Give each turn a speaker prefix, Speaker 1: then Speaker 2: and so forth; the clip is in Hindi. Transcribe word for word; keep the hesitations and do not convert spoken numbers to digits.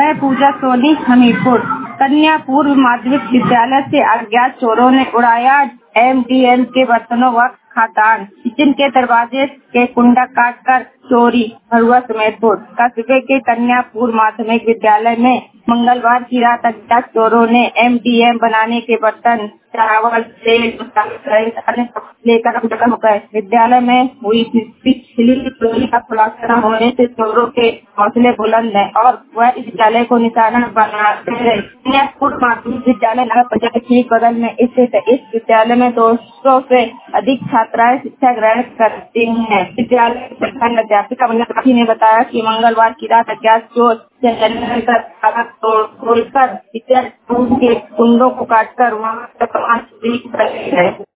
Speaker 1: मैं पूजा सोनी, हमीरपुर। कन्या पूर्व माध्यमिक विद्यालय से अज्ञात चोरों ने उड़ाया एमडीएम के बर्तनों व खातान। किचन के दरवाजे के कुंडा काट कर चोरी। भरुआ समेतपुर कस्बे के कन्या पूर्व माध्यमिक विद्यालय में मंगलवार की रात अज्ञात चोरों ने एमडीएम बनाने के बर्तन, चावल, तेल लेकर उड़ान हो गए। विद्यालय में हुई पिछली चोरी का खुलासा होने से चोरों के हौसले बुलंद है और वह इस विद्यालय को निशाना बनाते रहे। पूर्व माध्यमिक विद्यालय नगर पंचायत के ठीक बगल में स्थित इस विद्यालय में दो सौ से अधिक छात्राएं शिक्षा ग्रहण करती हैं। विद्यालय के प्रधान अध्यापिका मंगलवार ने बताया कि मंगलवार की रात अज्ञात चोर तोड़कर के कुंडों को काटकर वहां तक चोरी कर गए।